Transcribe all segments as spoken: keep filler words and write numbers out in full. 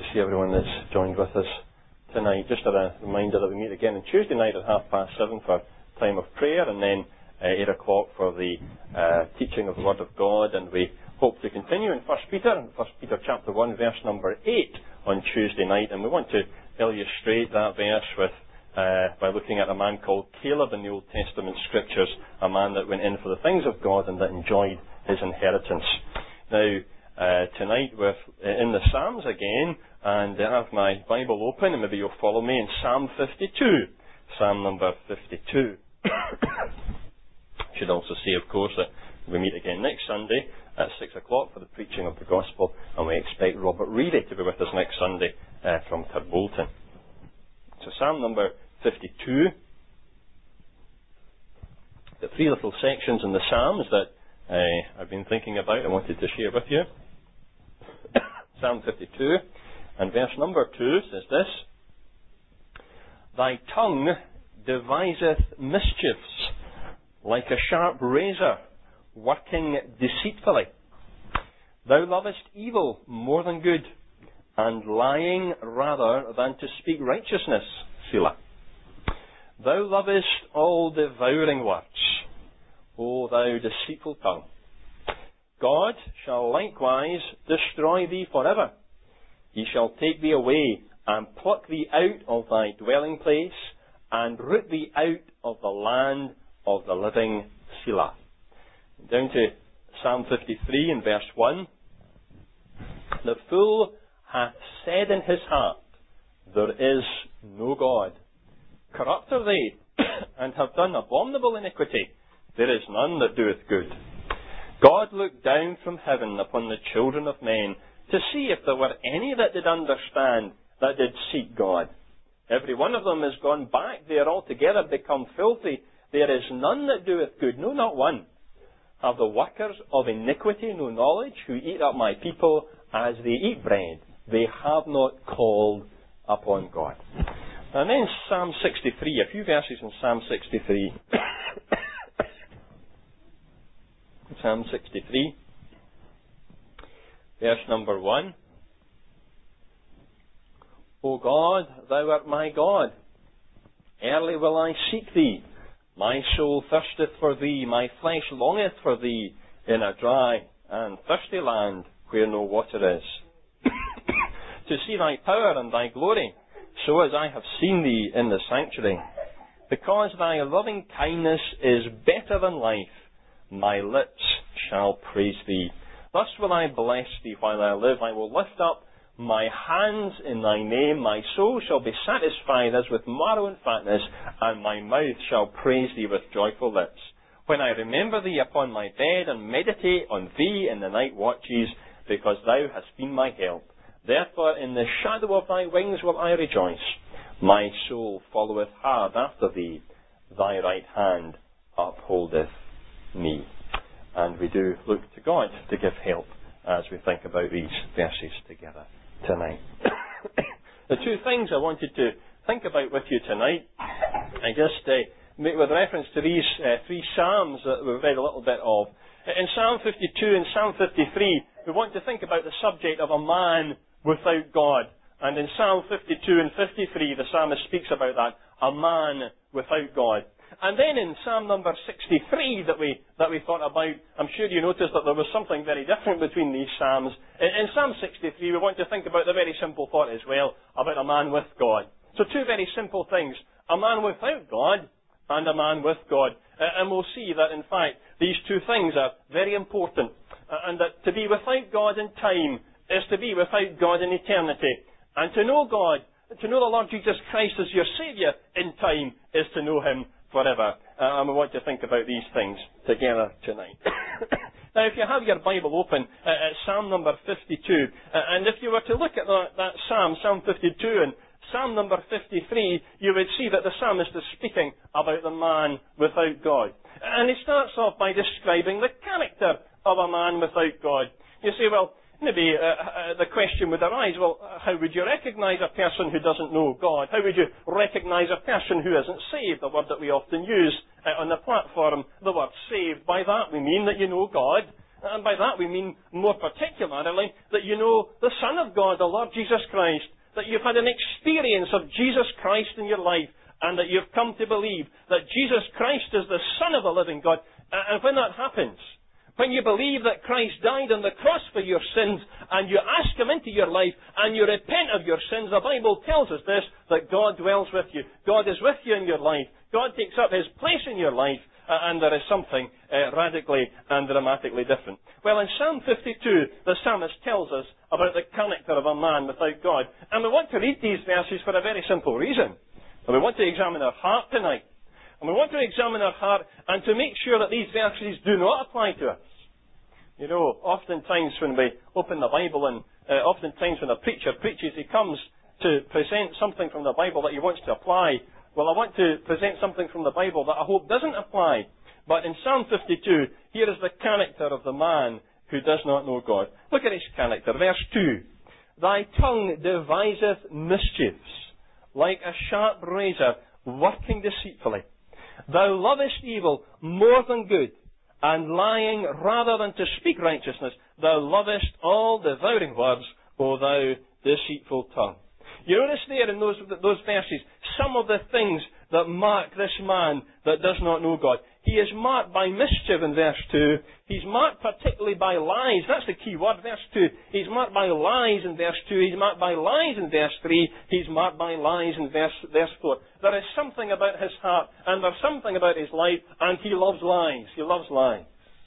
see everyone that's joined with us tonight. Just a reminder that we meet again on Tuesday night at half past seven for time of prayer, and then uh, eight o'clock for the uh, teaching of the Word of God. And we hope to continue in First Peter, First Peter chapter one, verse number eight on Tuesday night. And we want to illustrate that verse with uh, by looking at a man called Caleb in the Old Testament Scriptures, a man that went in for the things of God and that enjoyed his inheritance. Now, uh, tonight we're in the Psalms again, and I have my Bible open, and maybe you'll follow me in Psalm fifty-two. Psalm number fifty-two. Should also say, of course, that we meet again next Sunday at six o'clock for the preaching of the Gospel, and we expect Robert Reedy to be with us next Sunday uh, from Turbolton. So Psalm number fifty-two. The three little sections in the Psalms that uh, I've been thinking about and wanted to share with you. Psalm fifty-two, and verse number two says this: Thy tongue deviseth mischiefs, like a sharp razor, working deceitfully. Thou lovest evil more than good, and lying rather than to speak righteousness. Selah. Thou lovest all devouring words, O thou deceitful tongue. God shall likewise destroy thee forever. He shall take thee away, and pluck thee out of thy dwelling place, and root thee out of the land of the living. Selah. Down to Psalm fifty-three in verse one. The fool hath said in his heart, There is no God. Corrupt are they, and have done abominable iniquity. There is none that doeth good. God looked down from heaven upon the children of men, to see if there were any that did understand, that did seek God. Every one of them is gone back, they are altogether become filthy. There is none that doeth good, no, not one. Have the workers of iniquity no knowledge, who eat up my people as they eat bread? They have not called upon God. And then Psalm sixty-three, a few verses in Psalm sixty-three. Psalm sixty-three, verse number one. O God, thou art my God. Early will I seek thee. My soul thirsteth for thee. My flesh longeth for thee in a dry and thirsty land where no water is. To see thy power and thy glory, so as I have seen thee in the sanctuary. Because thy loving kindness is better than life, my lips shall praise thee. Thus will I bless thee while I live. I will lift up my hands in thy name. My soul shall be satisfied as with marrow and fatness, and my mouth shall praise thee with joyful lips. When I remember thee upon my bed, and meditate on thee in the night watches, because thou hast been my help. Therefore in the shadow of thy wings will I rejoice. My soul followeth hard after thee. Thy right hand upholdeth me. And we do look to God to give help as we think about these verses together tonight. The two things I wanted to think about with you tonight, I just uh, make with reference to these uh, three Psalms that we've read a little bit of. In Psalm fifty-two and Psalm fifty-three, we want to think about the subject of a man without God. And in Psalm fifty-two and fifty-three, the psalmist speaks about that, a man without God. And then in Psalm number sixty-three that we that we thought about, I'm sure you noticed that there was something very different between these Psalms. In, in Psalm sixty-three, we want to think about the very simple thought as well, about a man with God. So two very simple things, a man without God and a man with God. Uh, and we'll see that, in fact, these two things are very important. Uh, and that to be without God in time is to be without God in eternity. And to know God, to know the Lord Jesus Christ as your Saviour in time, is to know Him forever. Uh, and we want to think about these things together tonight. Now, if you have your Bible open uh, at Psalm number fifty-two, uh, and if you were to look at that, that Psalm, Psalm fifty-two, and Psalm number fifty-three, you would see that the psalmist is speaking about the man without God. And he starts off by describing the character of a man without God. You say, well, maybe uh, uh, the question would arise, well, how would you recognize a person who doesn't know God? How would you recognize a person who isn't saved? The word that we often use uh, on the platform, the word saved. By that we mean that you know God, And by that we mean more particularly that you know the Son of God, the Lord Jesus Christ, that you've had an experience of Jesus Christ in your life, and that you've come to believe that Jesus Christ is the Son of the living God. And when that happens, when you believe that Christ died on the cross for your sins, and you ask Him into your life, and you repent of your sins, the Bible tells us this, that God dwells with you. God is with you in your life. God takes up His place in your life, uh, and there is something uh, radically and dramatically different. Well, in Psalm fifty-two, the psalmist tells us about the character of a man without God. And we want to read these verses for a very simple reason. And we want to examine our heart tonight. And we want to examine our heart and to make sure that these verses do not apply to us. You know, oftentimes when we open the Bible and uh, oftentimes when a preacher preaches, he comes to present something from the Bible that he wants to apply. Well, I want to present something from the Bible that I hope doesn't apply. But in Psalm fifty-two, here is the character of the man who does not know God. Look at his character. Verse two. Thy tongue deviseth mischiefs, like a sharp razor working deceitfully. Thou lovest evil more than good, and lying rather than to speak righteousness. Thou lovest all devouring words, O thou deceitful tongue. You notice there in those, those verses some of the things that mark this man that does not know God. He is marked by mischief in verse two. He's marked particularly by lies. That's the key word, verse two. He's marked by lies in verse two. He's marked by lies in verse three. He's marked by lies in verse, verse four. There is something about his heart, and there's something about his life, and he loves lies. He loves lies.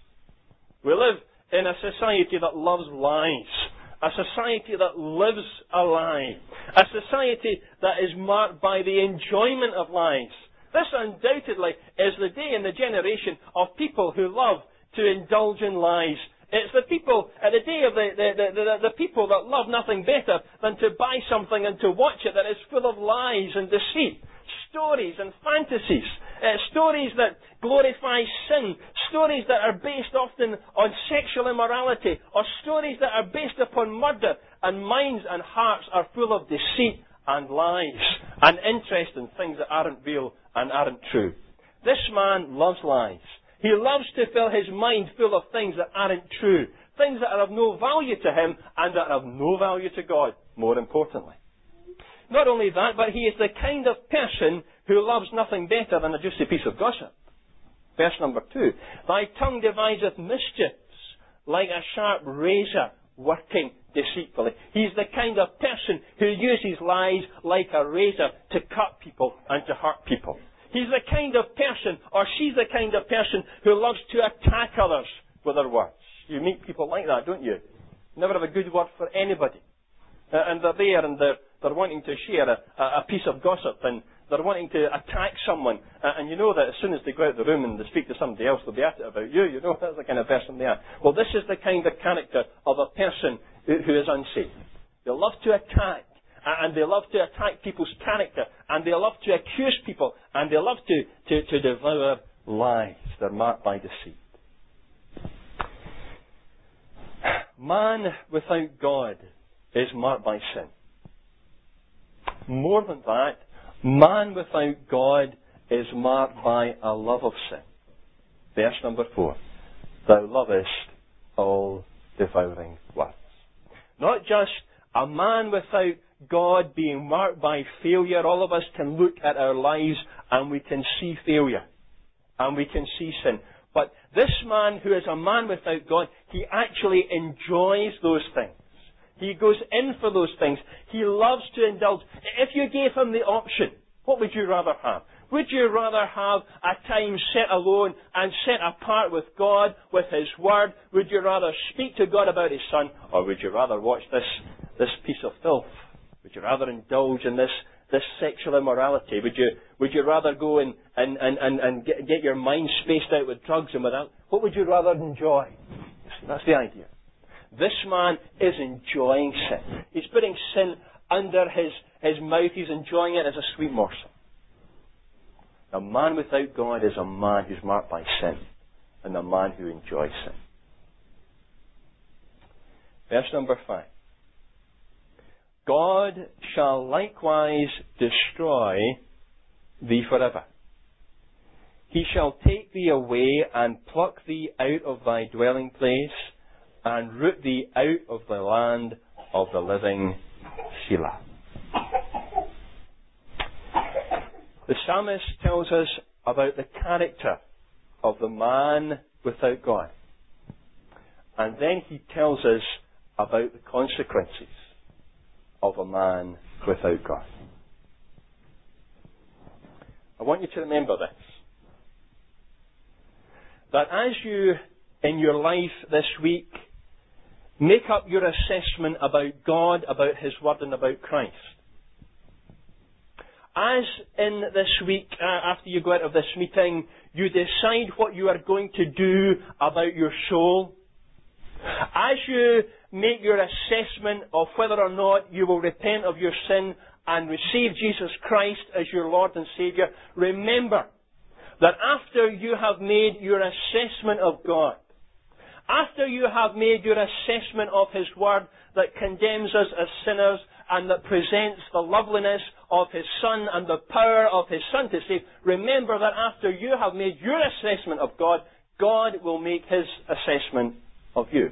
We live in a society that loves lies. A society that lives a lie. A society that is marked by the enjoyment of lies. This undoubtedly is the day and the generation of people who love to indulge in lies. It's the people, uh, the day of the, the, the, the, the people that love nothing better than to buy something and to watch it that is full of lies and deceit. Stories and fantasies. Uh, stories that glorify sin. Stories that are based often on sexual immorality. Or stories that are based upon murder. And minds and hearts are full of deceit and lies. And interest in things that aren't real and aren't true. This man loves lies. He loves to fill his mind full of things that aren't true. Things that are of no value to him and that are of no value to God, more importantly. Not only that, but he is the kind of person who loves nothing better than a juicy piece of gossip. Verse number two. Thy tongue deviseth mischiefs, like a sharp razor working deceitfully. He's the kind of person who uses lies like a razor to cut people and to hurt people. He's the kind of person, or she's the kind of person who loves to attack others with their words. You meet people like that, don't you? Never have a good word for anybody. Uh, and they're there and they're, they're wanting to share a, a piece of gossip and they're wanting to attack someone. Uh, and you know that as soon as they go out of the room and they speak to somebody else, they'll be at it about you. You know, that's the kind of person they are. Well, this is the kind of character of a person who, who is unsafe. They love to attack. And they love to attack people's character. And they love to accuse people. And they love to, to, to devour lies. They're marked by deceit. Man without God is marked by sin. More than that, man without God is marked by a love of sin. Verse number four. Thou lovest all devouring words. Not just a man without God being marked by failure. All of us can look at our lives and we can see failure. And we can see sin. But this man who is a man without God, he actually enjoys those things. He goes in for those things. He loves to indulge. If you gave him the option, what would you rather have? Would you rather have a time set alone and set apart with God, with His Word? Would you rather speak to God about His Son? Or would you rather watch this, this piece of filth? Would you rather indulge in this, this sexual immorality? Would you, would you rather go and, and, and, and, and get, get your mind spaced out with drugs and without? What would you rather enjoy? That's the idea. This man is enjoying sin. He's putting sin under his, his mouth. He's enjoying it as a sweet morsel. A man without God is a man who's marked by sin, and a man who enjoys sin. Verse number five. God shall likewise destroy thee forever. He shall take thee away and pluck thee out of thy dwelling place and root thee out of the land of the living. Selah. The psalmist tells us about the character of the man without God. And then he tells us about the consequences of a man without God. I want you to remember this. That as you, in your life this week, make up your assessment about God, about His Word, and about Christ, as in this week, uh, after you go out of this meeting, you decide what you are going to do about your soul, as you make your assessment of whether or not you will repent of your sin and receive Jesus Christ as your Lord and Saviour, remember that after you have made your assessment of God, after you have made your assessment of His Word that condemns us as sinners and that presents the loveliness of His Son and the power of His Son to save, remember that after you have made your assessment of God, God will make His assessment of you.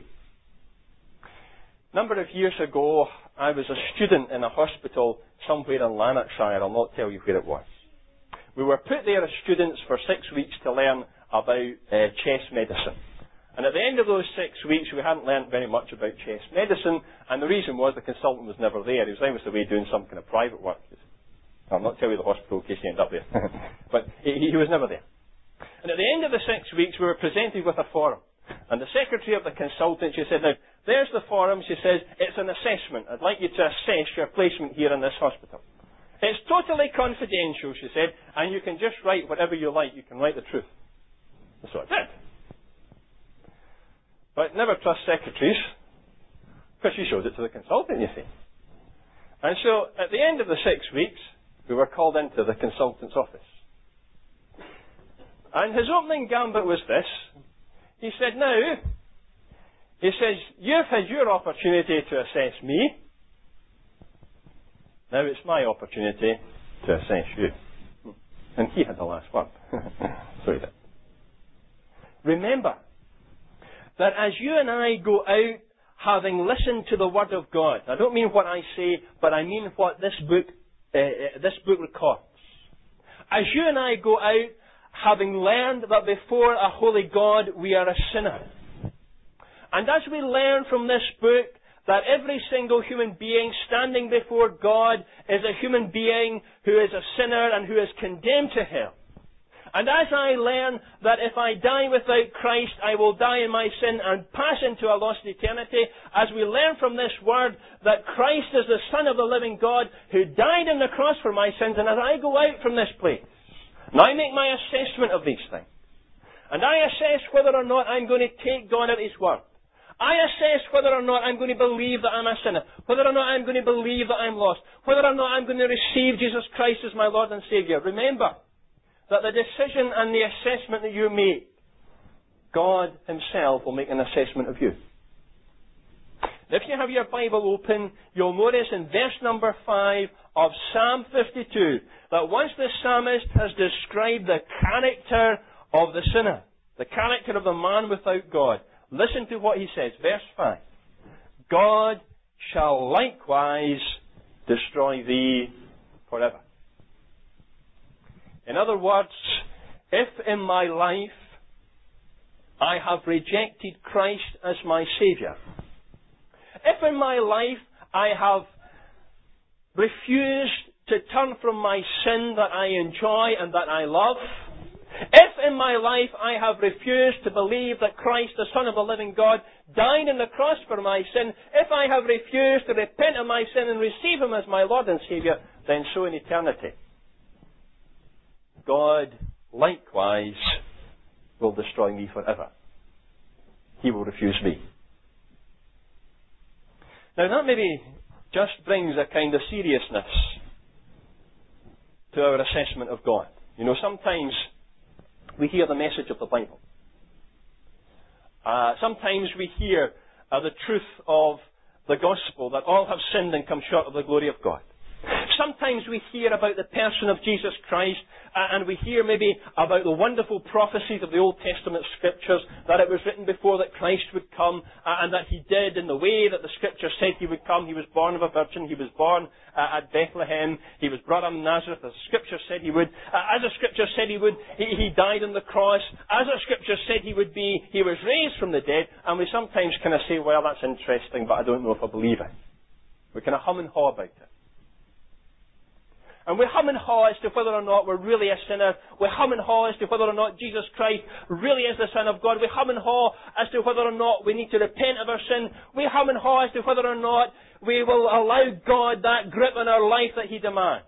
A number of years ago, I was a student in a hospital somewhere in Lanarkshire. I'll not tell you where it was. We were put there as students for six weeks to learn about uh, chest medicine. And at the end of those six weeks, we hadn't learnt very much about chest medicine, and the reason was the consultant was never there. He was always away doing some kind of private work. I'll not tell you the hospital in case you end up there. But he, he was never there. And at the end of the six weeks, we were presented with a form. And the secretary of the consultant, she said, now, there's the form. She says, it's an assessment. I'd like you to assess your placement here in this hospital. It's totally confidential, she said, and you can just write whatever you like. You can write the truth. That's what I did. But never trust secretaries, because she shows it to the consultant, you see. And so, at the end of the six weeks, we were called into the consultant's office. And his opening gambit was this. He said, now, he says, you've had your opportunity to assess me. Now it's my opportunity to assess you. And he had the last word. So he did. Remember that as you and I go out having listened to the Word of God, I don't mean what I say, but I mean what this book, uh, this book records. As you and I go out having learned that before a holy God we are a sinner, and as we learn from this book that every single human being standing before God is a human being who is a sinner and who is condemned to hell, and as I learn that if I die without Christ, I will die in my sin and pass into a lost eternity, as we learn from this word that Christ is the Son of the living God who died on the cross for my sins, and as I go out from this place, and I make my assessment of these things, and I assess whether or not I'm going to take God at His word, I assess whether or not I'm going to believe that I'm a sinner, whether or not I'm going to believe that I'm lost, whether or not I'm going to receive Jesus Christ as my Lord and Saviour. Remember that the decision and the assessment that you make, God Himself will make an assessment of you. If you have your Bible open, you'll notice in verse number five of Psalm fifty-two that once the psalmist has described the character of the sinner, the character of the man without God, listen to what he says, verse five. God shall likewise destroy thee forever. In other words, if in my life I have rejected Christ as my Saviour, if in my life I have refused to turn from my sin that I enjoy and that I love, if in my life I have refused to believe that Christ, the Son of the living God, died on the cross for my sin, if I have refused to repent of my sin and receive Him as my Lord and Saviour, then so in eternity, God likewise will destroy me forever. He will refuse me. Now that maybe just brings a kind of seriousness to our assessment of God. You know, sometimes we hear the message of the Bible. Uh, sometimes we hear uh, the truth of the gospel, that all have sinned and come short of the glory of God. sometimes we hear about the person of Jesus Christ, uh, and we hear maybe about the wonderful prophecies of the Old Testament Scriptures, that it was written before that Christ would come, uh, and that He did in the way that the Scripture said He would come. He was born of a virgin. He was born uh, at Bethlehem. He was brought up in Nazareth, as the Scripture said He would. Uh, as the Scripture said He would, he, he died on the cross. As the Scripture said He would be, He was raised from the dead. And we sometimes kind of say, well, that's interesting, but I don't know if I believe it. We kind of hum and haw about it. And we hum and haw as to whether or not we're really a sinner. We hum and haw as to whether or not Jesus Christ really is the Son of God. We hum and haw as to whether or not we need to repent of our sin. We hum and haw as to whether or not we will allow God that grip on our life that He demands.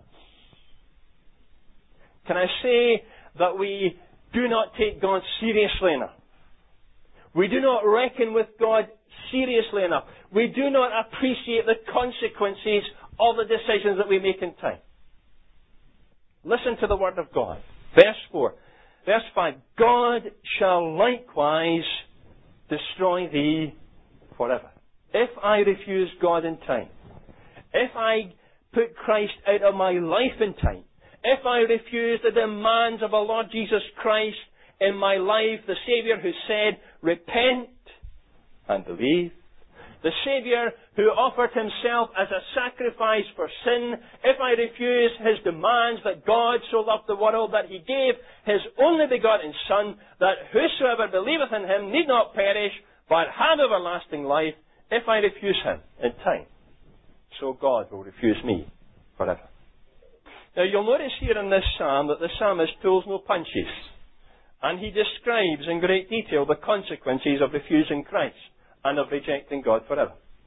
Can I say that we do not take God seriously enough? We do not reckon with God seriously enough. We do not appreciate the consequences of the decisions that we make in time. Listen to the Word of God. Verse four. Verse five. God shall likewise destroy thee forever. If I refuse God in time, if I put Christ out of my life in time, if I refuse the demands of our Lord Jesus Christ in my life, the Saviour who said, repent and believe, the Saviour who offered Himself as a sacrifice for sin, if I refuse His demands that God so loved the world that He gave His only begotten Son, that whosoever believeth in Him need not perish, but have everlasting life, if I refuse Him in time, so God will refuse me forever. Now you'll notice here in this psalm that the psalmist pulls no punches, and he describes in great detail the consequences of refusing Christ and of rejecting God forever.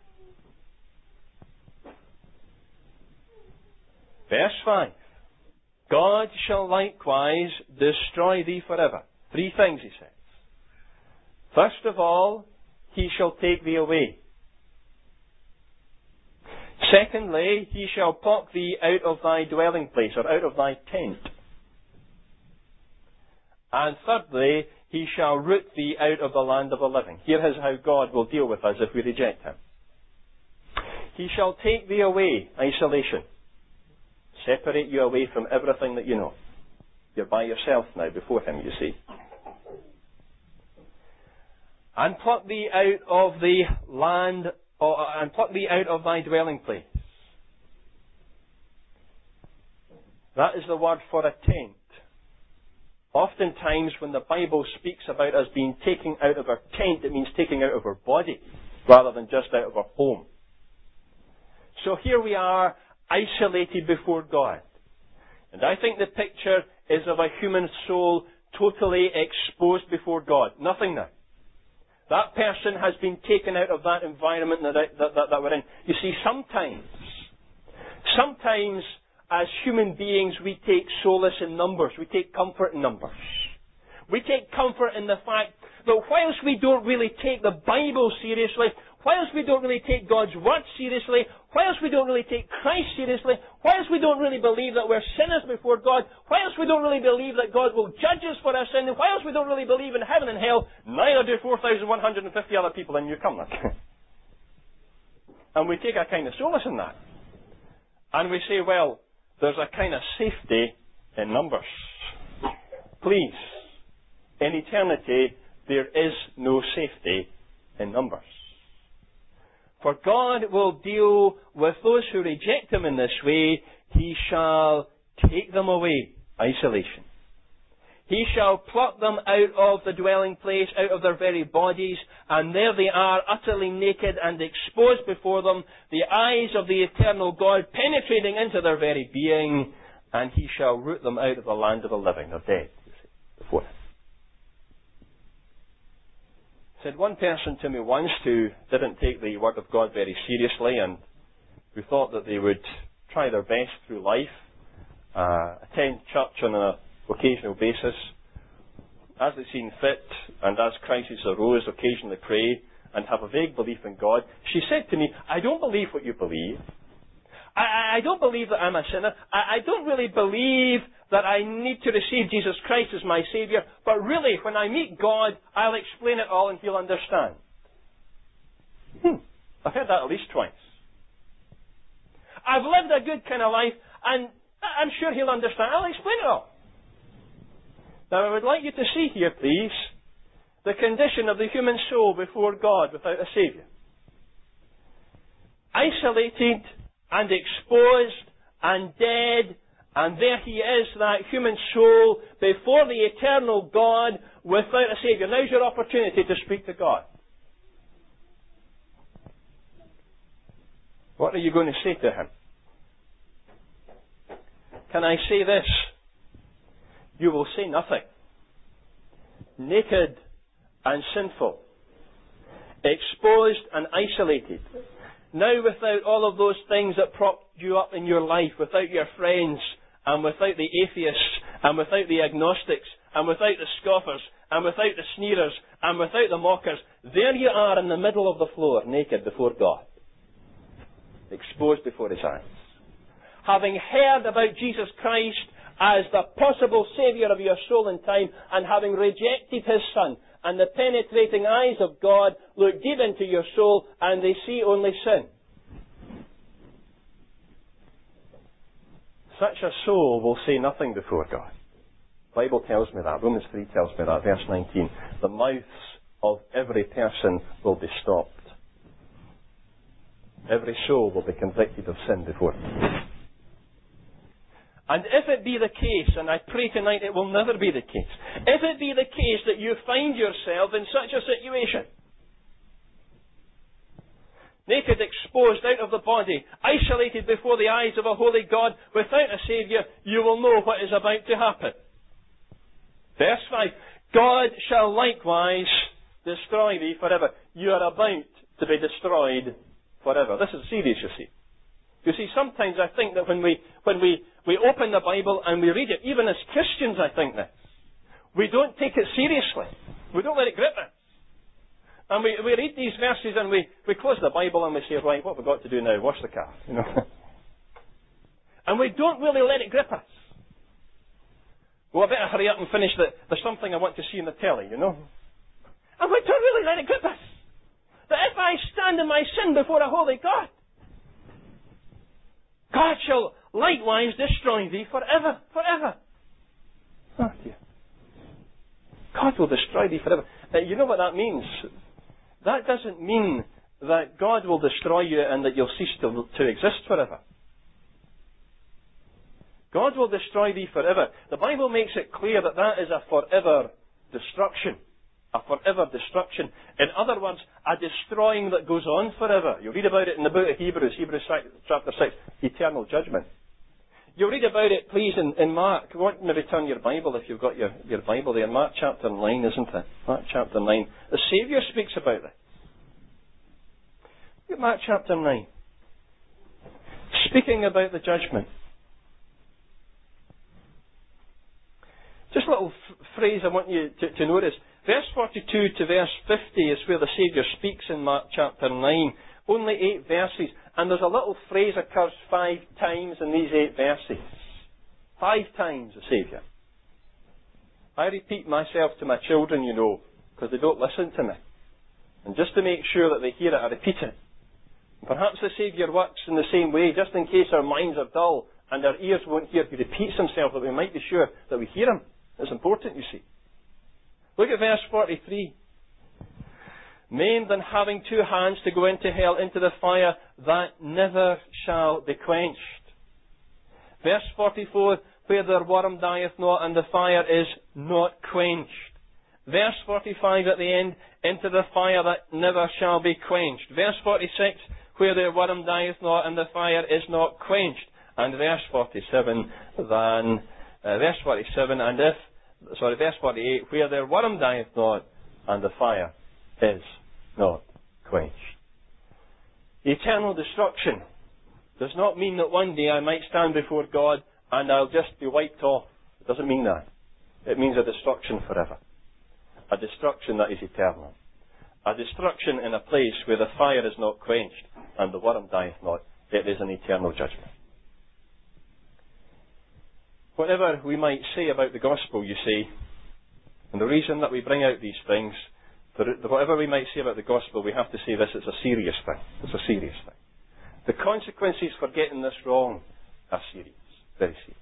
Verse five. God shall likewise destroy thee forever. Three things he says. First of all, He shall take thee away. Secondly, He shall pluck thee out of thy dwelling place, or out of thy tent. And thirdly, He shall root thee out of the land of the living. Here is how God will deal with us if we reject Him. He shall take thee away, isolation. Separate you away from everything that you know. You're by yourself now before Him, you see. And pluck thee out of the land, or, and pluck thee out of thy dwelling place. That is the word for a tent. Oftentimes when the Bible speaks about us being taken out of our tent, it means taking out of our body, rather than just out of our home. So here we are, isolated before God. And I think the picture is of a human soul totally exposed before God. Nothing now. That person has been taken out of that environment that, that, that, that we're in. You see, sometimes, sometimes as human beings we take solace in numbers. We take comfort in numbers. We take comfort in the fact that whilst we don't really take the Bible seriously, whilst we don't really take God's Word seriously, whilst we don't really take Christ seriously, whilst we don't really believe that we're sinners before God, whilst we don't really believe that God will judge us for our sin, and whilst we don't really believe in heaven and hell, neither do four thousand one hundred fifty other people in New Cumnock. And we take a kind of solace in that. And we say, well, there's a kind of safety in numbers. Please, in eternity, there is no safety in numbers. For God will deal with those who reject Him in this way. He shall take them away. Isolation. He shall pluck them out of the dwelling place, out of their very bodies, and there they are, utterly naked and exposed before them, the eyes of the eternal God penetrating into their very being, and He shall root them out of the land of the living, or dead, you see, before Him. Said one person to me once who didn't take the Word of God very seriously and who thought that they would try their best through life, uh, attend church on an occasional basis, as they seen fit, and as crises arose, occasionally pray, and have a vague belief in God. She said to me, I don't believe what you believe. I, I don't believe that I'm a sinner. I, I don't really believe that I need to receive Jesus Christ as my Saviour. But really, when I meet God, I'll explain it all and He'll understand. Hmm. I've heard that at least twice. I've lived a good kind of life. And I'm sure he'll understand. I'll explain it all. Now, I would like you to see here, please, the condition of the human soul before God without a Saviour. Isolated and exposed and dead, and there he is, that human soul, before the eternal God without a Saviour. Now's your opportunity to speak to God. What are you going to say to him? Can I say this? You will say nothing. Naked and sinful. Exposed and isolated. Now without all of those things that propped you up in your life, without your friends, and without the atheists, and without the agnostics, and without the scoffers, and without the sneerers, and without the mockers, there you are in the middle of the floor, naked before God. Exposed before His eyes. Having heard about Jesus Christ as the possible Saviour of your soul and time, and having rejected His Son, and the penetrating eyes of God look deep into your soul, and they see only sin. Such a soul will say nothing before God. The Bible tells me that. Romans three tells me that. Verse nineteen. The mouths of every person will be stopped. Every soul will be convicted of sin before Him. And if it be the case, and I pray tonight it will never be the case, if it be the case that you find yourself in such a situation, naked, exposed, out of the body, isolated before the eyes of a holy God, without a Saviour, you will know what is about to happen. Verse five, God shall likewise destroy thee forever. You are about to be destroyed forever. This is serious, you see. You see, sometimes I think that when we when we, we open the Bible and we read it, even as Christians I think this, we don't take it seriously. We don't let it grip us. And we, we read these verses and we, we close the Bible and we say, right, what have we got to do now? Wash the car, you know. And we don't really let it grip us. Well, I better hurry up and finish the, there's something I want to see in the telly, you know. And we don't really let it grip us. That if I stand in my sin before a holy God, God shall likewise destroy thee forever, forever. Oh dear. God will destroy thee forever. Uh, you know what that means? That doesn't mean that God will destroy you and that you'll cease to, to exist forever. God will destroy thee forever. The Bible makes it clear that that is a forever destruction. A forever destruction. In other words, a destroying that goes on forever. You read about it in the book of Hebrews, Hebrews chapter six, eternal judgment. You'll read about it, please, in, in Mark. I want maybe turn your Bible if you've got your, your Bible there. Mark chapter nine, isn't it? Mark chapter nine. The Saviour speaks about this. Look at Mark chapter nine. Speaking about the judgment. Just a little f- phrase I want you to, to notice. Verse forty-two to verse fifty is where the Saviour speaks in Mark chapter nine. Only eight verses. And there's a little phrase occurs five times in these eight verses. Five times the Saviour. I repeat myself to my children, you know, because they don't listen to me. And just to make sure that they hear it, I repeat it. Perhaps the Saviour works in the same way, just in case our minds are dull and our ears won't hear. He repeats himself that we might be sure that we hear him. It's important, you see. Look at verse forty-three. Maimed and having two hands to go into hell, into the fire that never shall be quenched. Verse forty-four, where their worm dieth not and the fire is not quenched. Verse forty-five at the end, into the fire that never shall be quenched. Verse forty-six, where their worm dieth not and the fire is not quenched. And verse forty-seven, then, uh, verse forty-seven, and if Sorry, verse forty-eight, where their worm dieth not, and the fire is not quenched. Eternal destruction does not mean that one day I might stand before God and I'll just be wiped off. It doesn't mean that. It means a destruction forever. A destruction that is eternal. A destruction in a place where the fire is not quenched and the worm dieth not. It is an eternal judgment. Whatever we might say about the gospel, you see, and the reason that we bring out these things, whatever we might say about the gospel, we have to say this, it's a serious thing. It's a serious thing. The consequences for getting this wrong are serious. Very serious.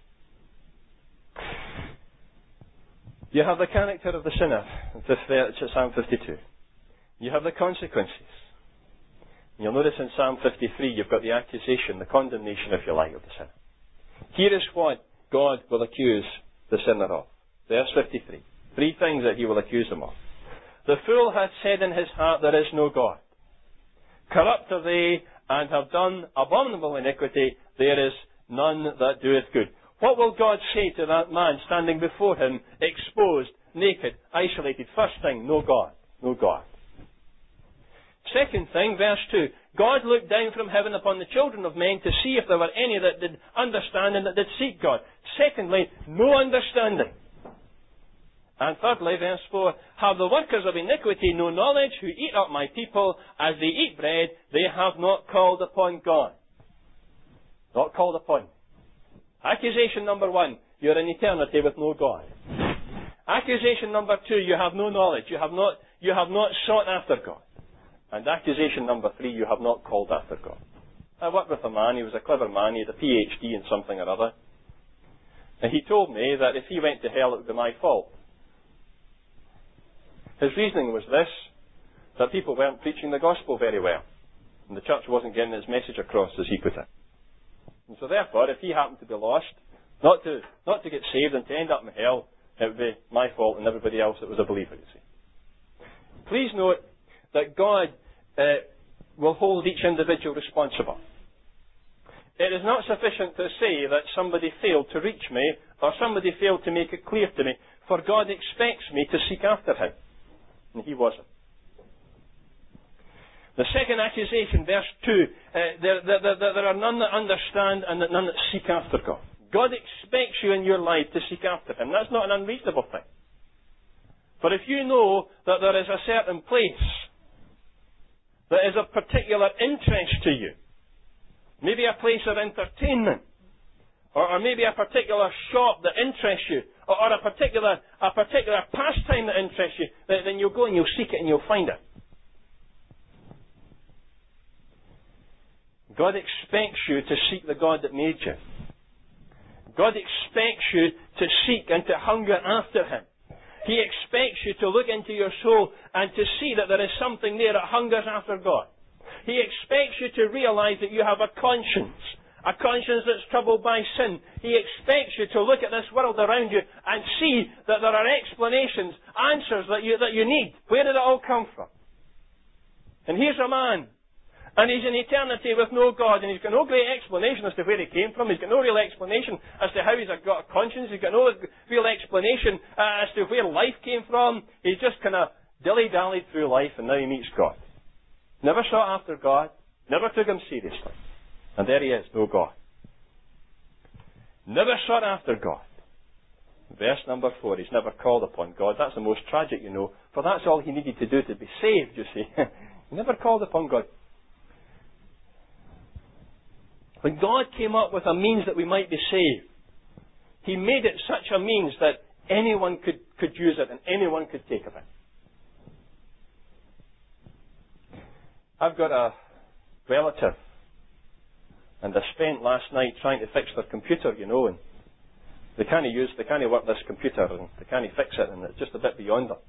You have the character of the sinner. It's Psalm fifty-two. You have the consequences. You'll notice in Psalm fifty-three you've got the accusation, the condemnation, if you like, of the sinner. Here is what God will accuse the sinner of. Verse fifty-three. Three things that he will accuse them of. The fool hath said in his heart, there is no God. Corrupt are they, and have done abominable iniquity. There is none that doeth good. What will God say to that man standing before him, exposed, naked, isolated? First thing, no God. No God. Second thing, verse two. God looked down from heaven upon the children of men to see if there were any that did understand and that did seek God. Secondly, no understanding. And thirdly, verse four, have the workers of iniquity no knowledge, who eat up my people as they eat bread, they have not called upon God. Not called upon. Accusation number one, you're in eternity with no God. Accusation number two, you have no knowledge, you have not, you have not sought after God. And accusation number three, you have not called after God. I worked with a man, he was a clever man, he had a P H D in something or other. And he told me that if he went to hell, it would be my fault. His reasoning was this, that people weren't preaching the gospel very well. And the church wasn't getting its message across, as he put it. And so therefore, if he happened to be lost, not to not to get saved and to end up in hell, it would be my fault and everybody else that was a believer, you see. Please note that God uh, will hold each individual responsible. It is not sufficient to say that somebody failed to reach me or somebody failed to make it clear to me, for God expects me to seek after him. And he wasn't. The second accusation, verse two, uh, there, there, there, there are none that understand and none that seek after God. God expects you in your life to seek after him. That's not an unreasonable thing. For if you know that there is a certain place that is of particular interest to you, maybe a place of entertainment, or, or maybe a particular shop that interests you, or, or a particular a particular pastime that interests you, then, then you'll go and you'll seek it and you'll find it. God expects you to seek the God that made you. God expects you to seek and to hunger after him. He expects you to look into your soul and to see that there is something there that hungers after God. He expects you to realize that you have a conscience, a conscience that's troubled by sin. He expects you to look at this world around you and see that there are explanations, answers that you, that you need. Where did it all come from? And here's a man, and he's in eternity with no God, and he's got no great explanation as to where he came from. He's got no real explanation as to how he's got a conscience. He's got no real explanation uh, as to where life came from. He's just kind of dilly-dallied through life, and now he meets God. Never sought after God, never took him seriously. And there he is, no God. Never sought after God. Verse number four, he's never called upon God. That's the most tragic, you know, for that's all he needed to do to be saved, you see. He never called upon God. When God came up with a means that we might be saved, he made it such a means that anyone could, could use it and anyone could take of it. I've got a relative, and I spent last night trying to fix their computer, you know, and they can't use, they can't work this computer, and they can't fix it, and it's just a bit beyond them.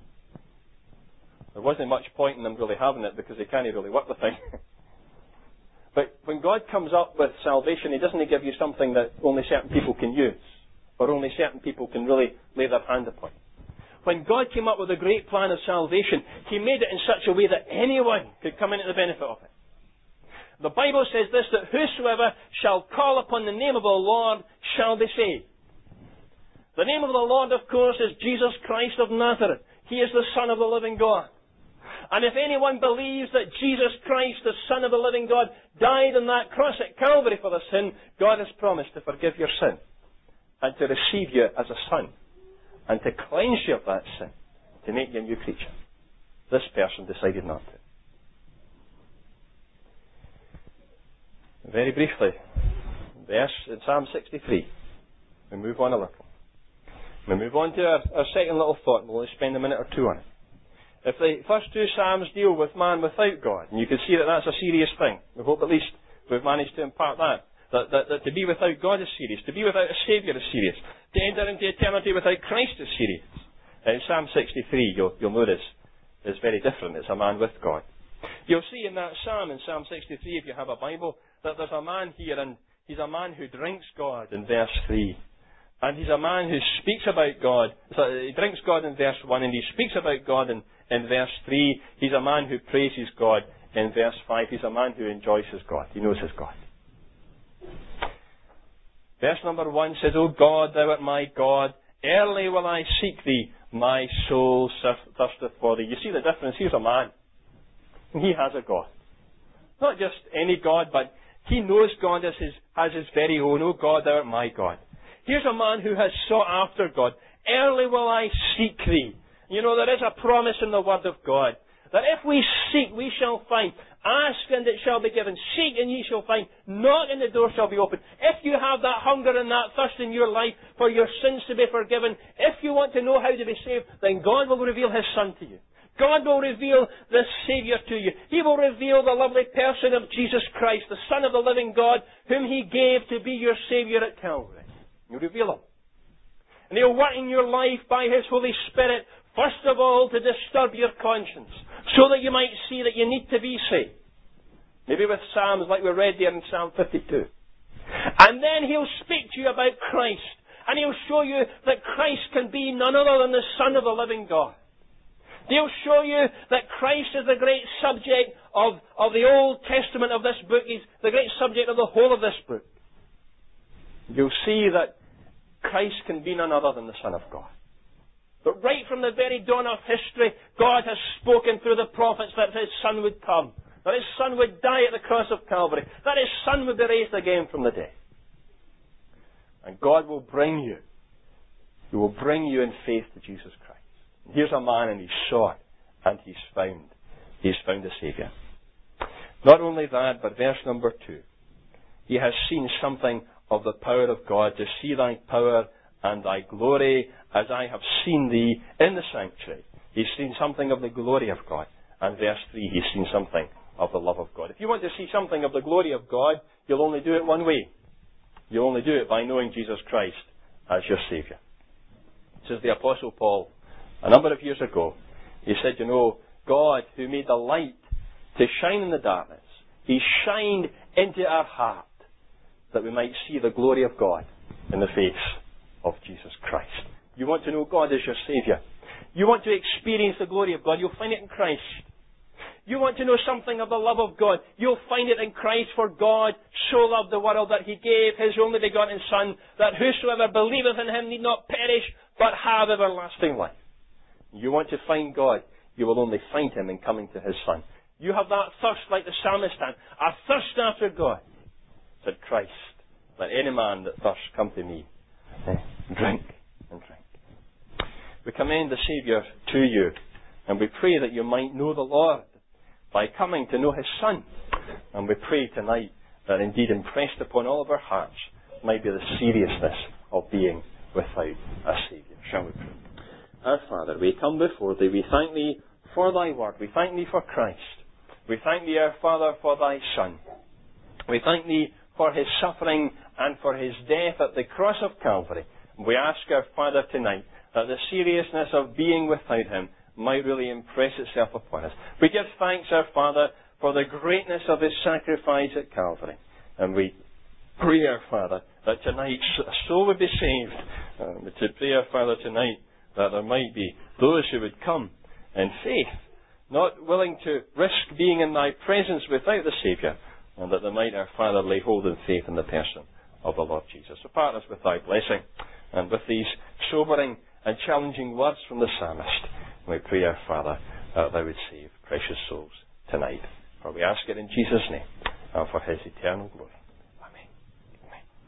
There wasn't much point in them really having it because they can't really work the thing. But when God comes up with salvation, he doesn't give you something that only certain people can use, or only certain people can really lay their hand upon. When God came up with a great plan of salvation, he made it in such a way that anyone could come into the benefit of it. The Bible says this, that whosoever shall call upon the name of the Lord shall be saved. The name of the Lord, of course, is Jesus Christ of Nazareth. He is the Son of the living God. And if anyone believes that Jesus Christ, the Son of the living God, died on that cross at Calvary for the sin, God has promised to forgive your sin and to receive you as a son and to cleanse you of that sin, to make you a new creature. This person decided not to. Very briefly, verse in Psalm sixty-three. We move on a little. We move on to our, our second little thought, and we'll only spend a minute or two on it. If the first two Psalms deal with man without God, and you can see that that's a serious thing. We hope at least we've managed to impart that. That, that, that to be without God is serious. To be without a Saviour is serious. To enter into eternity without Christ is serious. In Psalm sixty-three, you'll, you'll notice, it's very different. It's a man with God. You'll see in that psalm, in Psalm sixty-three, if you have a Bible, that there's a man here, and he's a man who drinks God in verse three. And he's a man who speaks about God. So he drinks God in verse one, and he speaks about God in, in verse three. He's a man who praises God in verse five. He's a man who enjoys his God. He knows his God. Verse number one says, O God, thou art my God. Early will I seek thee. My soul thirsteth for thee. You see the difference? Here's a man. He has a God. Not just any God, but he knows God as his, as his very own. O God, thou art my God. Here's a man who has sought after God. Early will I seek thee. You know, there is a promise in the Word of God that if we seek, we shall find. Ask and it shall be given. Seek and ye shall find. Knock and the door shall be opened. If you have that hunger and that thirst in your life for your sins to be forgiven, if you want to know how to be saved, then God will reveal His Son to you. God will reveal the Saviour to you. He will reveal the lovely person of Jesus Christ, the Son of the living God, whom He gave to be your Saviour at Calvary. He'll reveal Him. And He'll work in your life by His Holy Spirit, first of all, to disturb your conscience, so that you might see that you need to be saved. Maybe with Psalms like we read there in Psalm fifty-two. And then He'll speak to you about Christ. And He'll show you that Christ can be none other than the Son of the living God. He'll show you that Christ is the great subject of, of the Old Testament of this book. He's the great subject of the whole of this book. You'll see that Christ can be none other than the Son of God. But right from the very dawn of history, God has spoken through the prophets that His Son would come, that His Son would die at the cross of Calvary, that His Son would be raised again from the dead. And God will bring you, He will bring you in faith to Jesus Christ. Here's a man, and he's sought, and he's found. He's found a Saviour. Not only that, but verse number two. He has seen something of the power of God, to see thy power and thy glory as I have seen thee in the sanctuary. He's seen something of the glory of God. And verse three, he's seen something of the love of God. If you want to see something of the glory of God, you'll only do it one way. You'll only do it by knowing Jesus Christ as your Saviour. This is the Apostle Paul. A number of years ago, he said, you know, God, who made the light to shine in the darkness, He shined into our heart that we might see the glory of God in the face of Jesus Christ. You want to know God as your Saviour. You want to experience the glory of God. You'll find it in Christ. You want to know something of the love of God. You'll find it in Christ. For God so loved the world that He gave His only begotten Son, that whosoever believeth in Him need not perish, but have everlasting life. You want to find God, you will only find Him in coming to His Son. You have that thirst like the psalmist had, a thirst after God. Said Christ, let any man that thirsts come to me, eh, drink and drink. We commend the Saviour to you, and we pray that you might know the Lord by coming to know His Son. And we pray tonight that indeed impressed upon all of our hearts might be the seriousness of being without a Saviour. Shall we pray? Our Father, we come before Thee. We thank Thee for Thy Word. We thank Thee for Christ. We thank Thee, our Father, for Thy Son. We thank Thee for His suffering and for His death at the cross of Calvary. We ask, our Father, tonight that the seriousness of being without Him might really impress itself upon us. We give thanks, our Father, for the greatness of His sacrifice at Calvary. And we pray, our Father, that tonight a soul would be saved. Uh, to pray, our Father, tonight that there might be those who would come in faith, not willing to risk being in Thy presence without the Saviour, and that they might, our Father, lay hold in faith in the person of the Lord Jesus. So part us with Thy blessing, and with these sobering and challenging words from the psalmist, we pray, our Father, that Thou would save precious souls tonight. For we ask it in Jesus' name, and for His eternal glory.